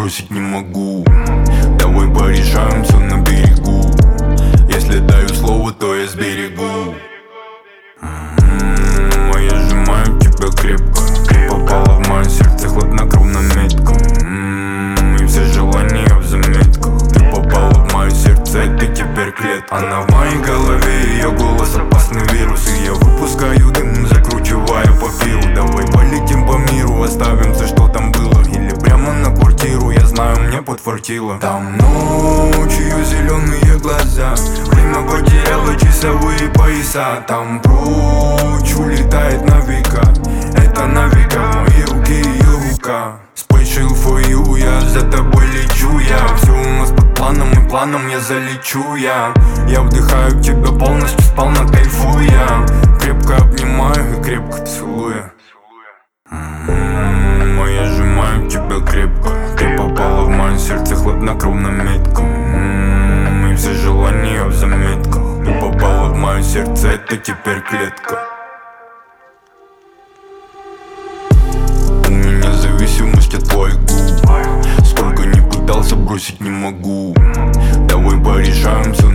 бросить не могу. Давай порешаем все на берегу. Если даю слово, то я сберегу. А я сжимаю тебя крепко. Ты попала в мое сердце хладнокровно метко. И все желания в заметках. Ты попала в мое сердце, ты теперь клетка. Она в моей голове, ее голос опасный вирус. И я выпускаю дым, закручивая папиру. Давай полетим по миру, оставим все, что там было. Или прямо на квартиру, я знаю, мне подфартило. Там ночью зеленые глаза. Время потеряло часовые пояса. Там прочь улетает на века. Это на века, в мои руки ее рука. Special for you, я за тобой лечу. Я все у нас под планом, и планом я залечу. Я вдыхаю тебя полностью, сполна кайфуя. Крепко обнимаю и крепко целуя. А я сжимаю тебя крепко. Ты попала в мое сердце хладнокровно метко. И все желания в заметках. Ты попала в мое сердце, это теперь клетка. У меня зависимость от твоих губ. Сколько не пытался, бросить не могу. Давай порешаем все